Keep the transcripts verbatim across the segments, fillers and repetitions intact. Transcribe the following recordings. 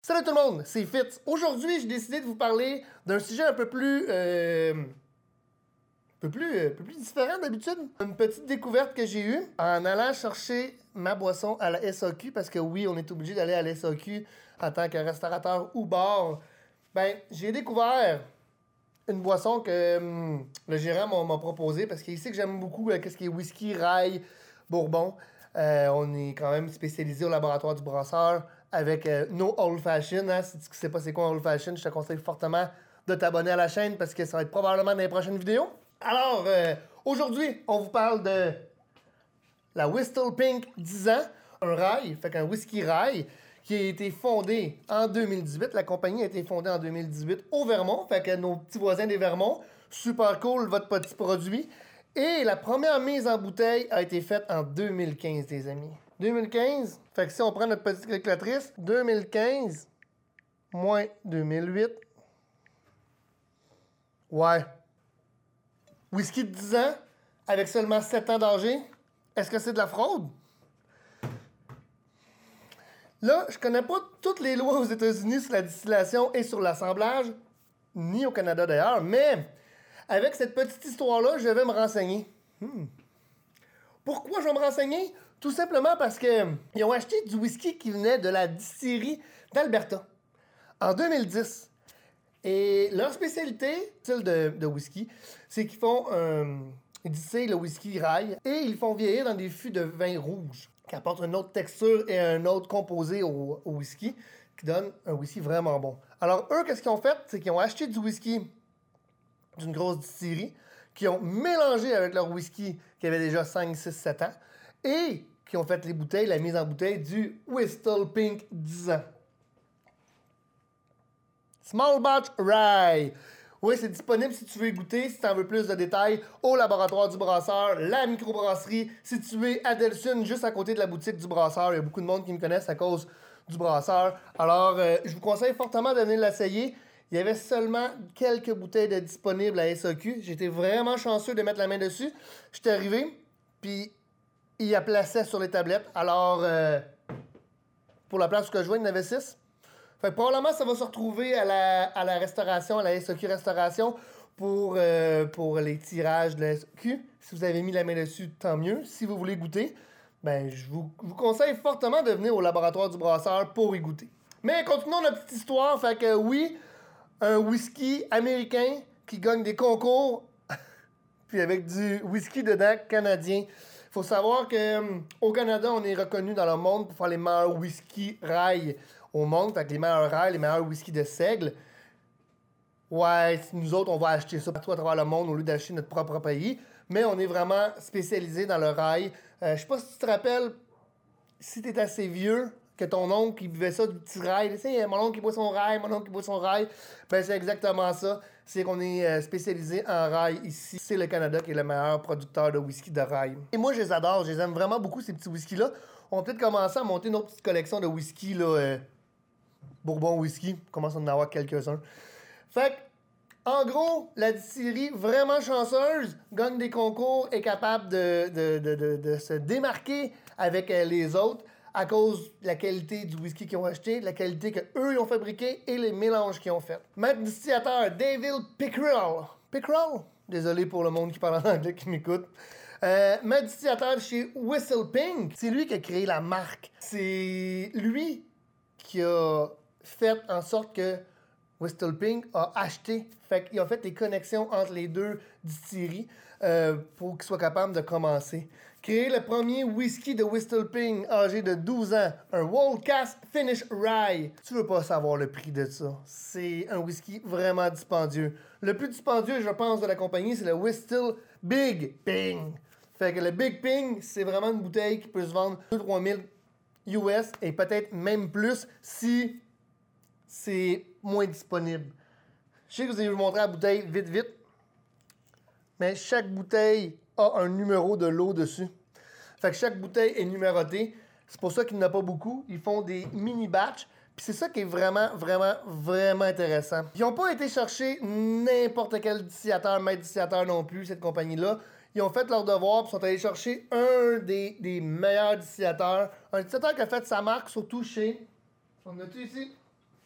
Salut tout le monde, c'est Fitz. Aujourd'hui, j'ai décidé de vous parler d'un sujet un peu plus... Euh, un peu plus, euh, un peu plus différent d'habitude. Une petite découverte que j'ai eue en allant chercher ma boisson à la S A Q, parce que oui, on est obligé d'aller à la S A Q en tant que restaurateur ou bar. Ben, j'ai découvert une boisson que hum, le gérant m'a, m'a proposé, parce qu'il sait que j'aime beaucoup euh, qu'est-ce qui est whisky, rye, bourbon. Euh, on est quand même spécialisé au laboratoire du brasseur avec euh, nos Old Fashion. Hein. Si tu ne sais pas c'est quoi un Old Fashion, je te conseille fortement de t'abonner à la chaîne parce que ça va être probablement dans les prochaines vidéos. Alors, euh, aujourd'hui, on vous parle de la Whistle Pink dix ans, un rye, fait qu'un whisky rye, qui a été fondé en deux mille dix-huit. La compagnie a été fondée en deux mille dix-huit au Vermont, fait que nos petits voisins des Vermont, super cool votre petit produit. Et la première mise en bouteille a été faite en deux mille quinze, les amis. deux mille quinze, fait que si on prend notre petite calculatrice, deux mille quinze moins deux mille huit, ouais. Whisky de dix ans, avec seulement sept ans d'âge, est-ce que c'est de la fraude? Là, je connais pas toutes les lois aux États-Unis sur la distillation et sur l'assemblage, ni au Canada d'ailleurs, mais avec cette petite histoire-là, je vais me renseigner. Hmm. Pourquoi je vais me renseigner? Tout simplement parce qu'ils ont acheté du whisky qui venait de la distillerie d'Alberta en deux mille dix. Et leur spécialité, style de, de whisky, c'est qu'ils font un... Ils distillent le whisky rye et ils font vieillir dans des fûts de vin rouge qui apportent une autre texture et un autre composé au, au whisky qui donne un whisky vraiment bon. Alors eux, qu'est-ce qu'ils ont fait? C'est qu'ils ont acheté du whisky d'une grosse distillerie, qui ont mélangé avec leur whisky qui avait déjà cinq, six, sept ans et qui ont fait les bouteilles, la mise en bouteille du Whistle Pink dix ans. Small Batch Rye. Oui, c'est disponible si tu veux y goûter, si tu en veux plus de détails, au laboratoire du brasseur, la microbrasserie, située à Delsun, juste à côté de la boutique du brasseur. Il y a beaucoup de monde qui me connaissent à cause du brasseur. Alors, euh, je vous conseille fortement de venir l'essayer. Il y avait seulement quelques bouteilles de disponibles à S A Q. J'étais vraiment chanceux de mettre la main dessus. J'étais arrivé, puis il y a placé sur les tablettes. Alors, euh, pour la place que je vois, il y en avait six. Fait que probablement, ça va se retrouver à la, à la restauration, à la S A Q Restauration, pour, euh, pour les tirages de la S A Q. Si vous avez mis la main dessus, tant mieux. Si vous voulez goûter, ben, je vous, vous conseille fortement de venir au laboratoire du brasseur pour y goûter. Mais continuons notre petite histoire. Fait que oui, un whisky américain qui gagne des concours, puis avec du whisky dedans canadien. Il faut savoir qu'au Canada, on est reconnu dans le monde pour faire les meilleurs whisky rye au monde. Fait que les meilleurs rails, les meilleurs whisky de seigle. Ouais, nous autres, on va acheter ça partout à travers le monde au lieu d'acheter notre propre pays. Mais on est vraiment spécialisé dans le rail. Euh, je sais pas si tu te rappelles, si tu es assez vieux, que ton oncle qui buvait ça du petit rail. Tu sais, mon oncle qui boit son rail, mon oncle qui boit son rail. Ben, c'est exactement ça. C'est qu'on est euh, spécialisé en rail ici. C'est le Canada qui est le meilleur producteur de whisky de rail. Et moi, je les adore. Je les aime vraiment beaucoup, ces petits whiskys-là. On va peut-être commencer à monter notre petite collection de whisky, là. Euh, Bourbon whisky. On commence à en avoir quelques-uns. Fait que, en gros, la distillerie, vraiment chanceuse, gagne des concours, est capable de, de, de, de, de se démarquer avec euh, les autres à cause de la qualité du whisky qu'ils ont acheté, de la qualité qu'eux ont fabriqué et les mélanges qu'ils ont fait. Maître distillateur David Pickrell. Pickrell? Désolé pour le monde qui parle en anglais qui m'écoute. Euh, maître distillateur chez Whistle Pink. C'est lui qui a créé la marque. C'est lui qui a fait en sorte que Whistle Pink a acheté. Fait qu'il a fait des connexions entre les deux distilleries euh, pour qu'ils soient capables de commencer. Créer le premier whisky de Whistle Pink âgé de douze ans, un World Cask Finish Rye. Tu veux pas savoir le prix de ça. C'est un whisky vraiment dispendieux. Le plus dispendieux, je pense, de la compagnie, c'est le Whistle Big Pink. Fait que le Big Pink, c'est vraiment une bouteille qui peut se vendre deux à trois mille U S et peut-être même plus si c'est moins disponible. Je sais que vous allez vous montrer la bouteille vite, vite. Mais chaque bouteille a un numéro de lot dessus. Fait que chaque bouteille est numérotée. C'est pour ça qu'il n'y en a pas beaucoup. Ils font des mini-batchs. Puis c'est ça qui est vraiment, vraiment, vraiment intéressant. Ils n'ont pas été chercher n'importe quel distillateur, maître distillateur non plus, cette compagnie-là. Ils ont fait leur devoir et sont allés chercher un des, des meilleurs distillateurs. Un distillateur qui a fait sa marque, surtout chez... On a-tu ici?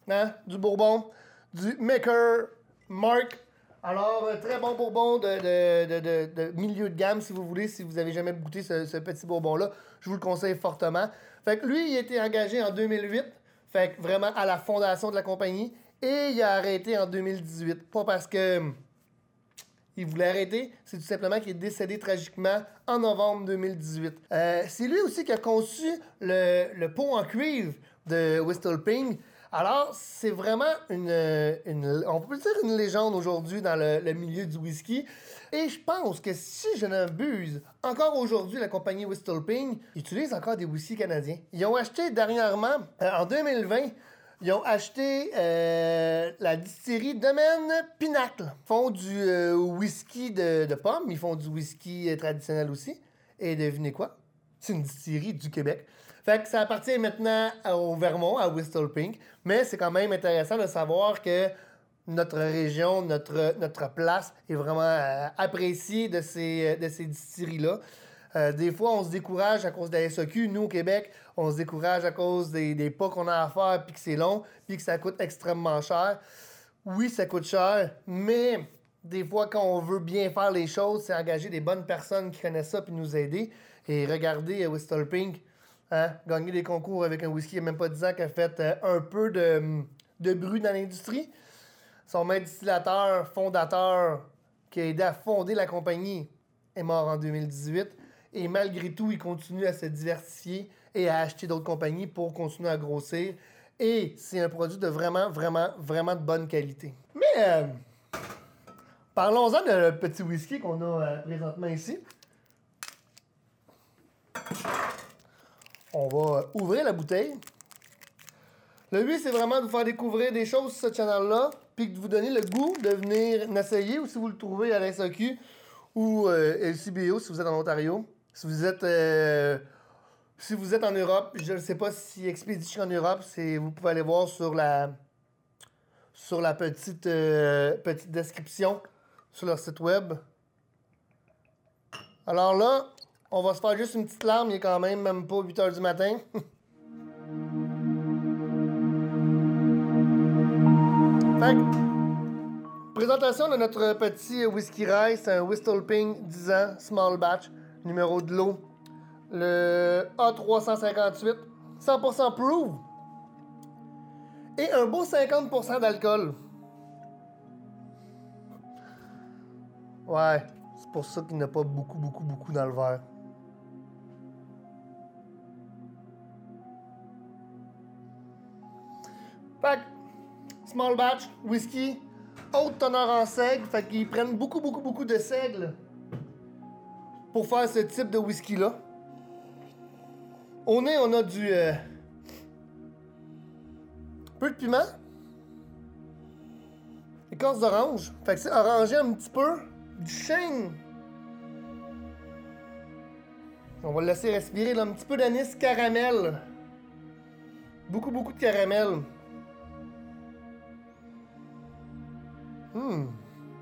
Hein? Du bourbon, du Maker Mark. Alors, euh, très bon bourbon de, de, de, de, de milieu de gamme, si vous voulez, si vous avez jamais goûté ce, ce petit bourbon-là. Je vous le conseille fortement. Fait que lui, il a été engagé en deux mille huit, fait que vraiment à la fondation de la compagnie, et il a arrêté en deux mille dix-huit. Pas parce que hum, il voulait arrêter, c'est tout simplement qu'il est décédé tragiquement en novembre deux mille dix-huit. Euh, c'est lui aussi qui a conçu le, le pot en cuivre de Whistleping. Alors, c'est vraiment une, une, on peut dire une légende aujourd'hui dans le, le milieu du whisky. Et je pense que si je n'abuse, encore aujourd'hui, la compagnie Whistleping utilise encore des whiskies canadiens. Ils ont acheté dernièrement, euh, en deux mille vingt, ils ont acheté euh, la distillerie Domaine Pinacle. Ils font du euh, whisky de, de pomme, ils font du whisky euh, traditionnel aussi. Et devinez quoi? C'est une distillerie du Québec. Fait que ça appartient maintenant au Vermont, à Whistleping. Mais c'est quand même intéressant de savoir que notre région, notre, notre place est vraiment euh, appréciée de ces, de ces distilleries-là. Euh, des fois, on se décourage à cause de la S A Q. Nous, au Québec, on se décourage à cause des, des pas qu'on a à faire, puis que c'est long, puis que ça coûte extrêmement cher. Oui, ça coûte cher, mais des fois, quand on veut bien faire les choses, c'est engager des bonnes personnes qui connaissent ça, puis nous aider. Et regardez euh, Whistleping, hein, gagner des concours avec un whisky il n'y a même pas dix ans, qui a fait euh, un peu de, de bruit dans l'industrie. Son maître distillateur, fondateur, qui a aidé à fonder la compagnie, est mort en deux mille dix-huit. Et malgré tout, il continue à se diversifier et à acheter d'autres compagnies pour continuer à grossir. Et c'est un produit de vraiment, vraiment, vraiment de bonne qualité. Mais euh, parlons-en de le petit whisky qu'on a euh, présentement ici. On va ouvrir la bouteille. Le but, c'est vraiment de vous faire découvrir des choses sur ce channel-là, puis de vous donner le goût de venir l'essayer, ou si vous le trouvez à l'S A Q ou euh, L C B O si vous êtes en Ontario. Si vous êtes euh, si vous êtes en Europe, je ne sais pas si Expédition en Europe, c'est, vous pouvez aller voir sur la sur la petite, euh, petite description sur leur site web. Alors là, on va se faire juste une petite larme, il est quand même même pas huit heures du matin. Fait que, présentation de notre petit whisky rye, c'est un Whistleping dix ans, small batch, numéro de l'eau, le A trois cent cinquante-huit, cent pour cent proof, et un beau cinquante pour cent d'alcool. Ouais, c'est pour ça qu'il n'y en a pas beaucoup, beaucoup, beaucoup dans le verre. Fait que, small batch, whisky, haute teneur en seigle, fait qu'ils prennent beaucoup, beaucoup, beaucoup de seigle pour faire ce type de whisky-là. Au nez, on a du... Euh, peu de piment. Écorce d'orange. Fait que c'est orangé un petit peu. Du chêne. On va le laisser respirer là, un petit peu d'anis caramel. Beaucoup, beaucoup de caramel. Hum.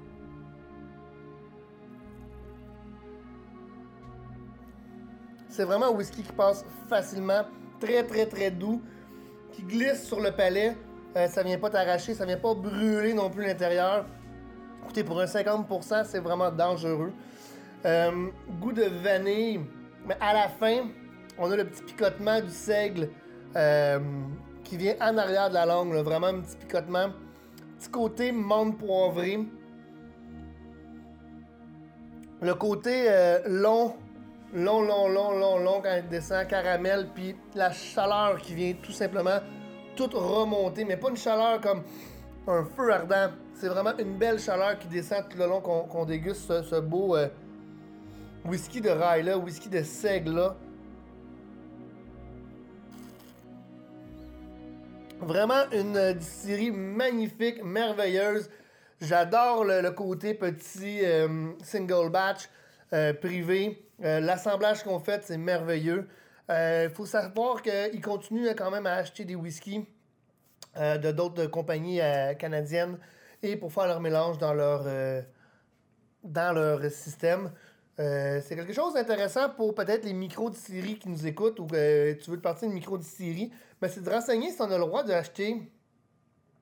C'est vraiment un whisky qui passe facilement, très très très doux, qui glisse sur le palais. Euh, ça vient pas t'arracher, ça vient pas brûler non plus l'intérieur. Écoutez, pour un cinquante pour cent, c'est vraiment dangereux. Euh, goût de vanille, mais à la fin, on a le petit picotement du seigle euh, qui vient en arrière de la langue, là, vraiment un petit picotement. Petit côté menthe poivrée. Le côté euh, long, long, long, long, long, long quand il descend, caramel, puis la chaleur qui vient tout simplement tout remonter, mais pas une chaleur comme un feu ardent. C'est vraiment une belle chaleur qui descend tout le long qu'on, qu'on déguste ce, ce beau euh, whisky de rail là, whisky de seigle là. Vraiment une distillerie magnifique, merveilleuse. J'adore le, le côté petit euh, single batch euh, privé. Euh, l'assemblage qu'on fait, c'est merveilleux. Il euh, faut savoir qu'ils continuent quand même à acheter des whiskies euh, de d'autres compagnies euh, canadiennes et pour faire leur mélange dans leur, euh, dans leur système. Euh, c'est quelque chose d'intéressant pour peut-être les micro-distilleries qui nous écoutent ou que tu veux te partir d'une micro-distillerie. Mais c'est de renseigner si on a le droit d'acheter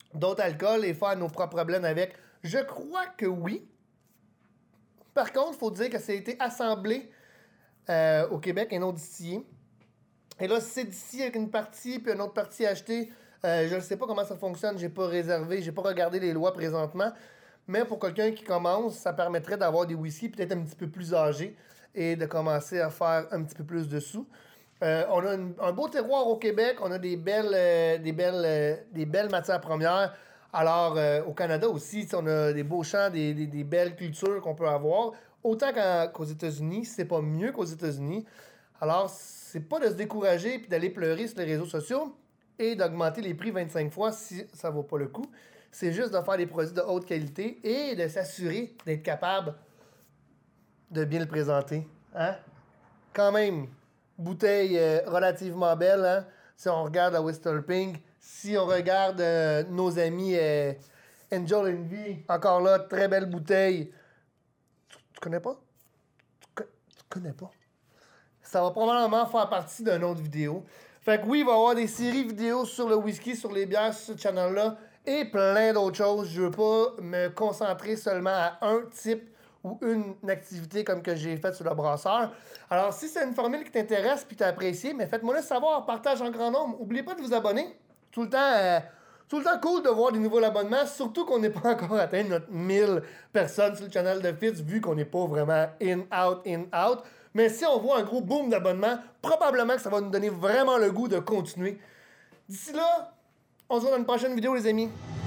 d'autres alcools et faire nos propres blends avec? Je crois que oui. Par contre, il faut dire que ça a été assemblé euh, au Québec et non distillé. Et là, si c'est d'ici avec une partie puis une autre partie achetée, euh, je ne sais pas comment ça fonctionne, j'ai pas réservé, j'ai pas regardé les lois présentement. Mais pour quelqu'un qui commence, ça permettrait d'avoir des whisky peut-être un petit peu plus âgés et de commencer à faire un petit peu plus de sous. Euh, on a une- un beau terroir au Québec, on a des belles, euh, des belles, euh, des belles matières premières. Alors, euh, au Canada aussi, on a des beaux champs, des, des- des belles cultures qu'on peut avoir. Autant qu'en- qu'aux États-Unis, c'est pas mieux qu'aux États-Unis. Alors, c'est pas de se décourager et d'aller pleurer sur les réseaux sociaux et d'augmenter les prix vingt-cinq fois si ça vaut pas le coup. C'est juste de faire des produits de haute qualité et de s'assurer d'être capable de bien le présenter. Hein? Quand même, bouteille euh, relativement belle, hein? Si on regarde la Whistle Pink, si on regarde euh, nos amis euh, Angel Envy, encore là, très belle bouteille. Tu, tu connais pas? Tu, co- tu connais pas? Ça va probablement faire partie d'une autre vidéo. Fait que oui, il va y avoir des séries vidéo sur le whisky, sur les bières, sur ce channel-là, et plein d'autres choses. Je veux pas me concentrer seulement à un type ou une activité comme que j'ai fait sur le brasseur. Alors, si c'est une formule qui t'intéresse puis t'as apprécié, mais faites-moi le savoir, partage en grand nombre. N'oubliez pas de vous abonner. Tout le temps, euh, tout le temps cool de voir des nouveaux abonnements, surtout qu'on n'est pas encore atteint notre mille personnes sur le channel de Fitz, vu qu'on n'est pas vraiment in, out, in, out. Mais si on voit un gros boom d'abonnements, probablement que ça va nous donner vraiment le goût de continuer. D'ici là, on se voit dans une prochaine vidéo, les amis.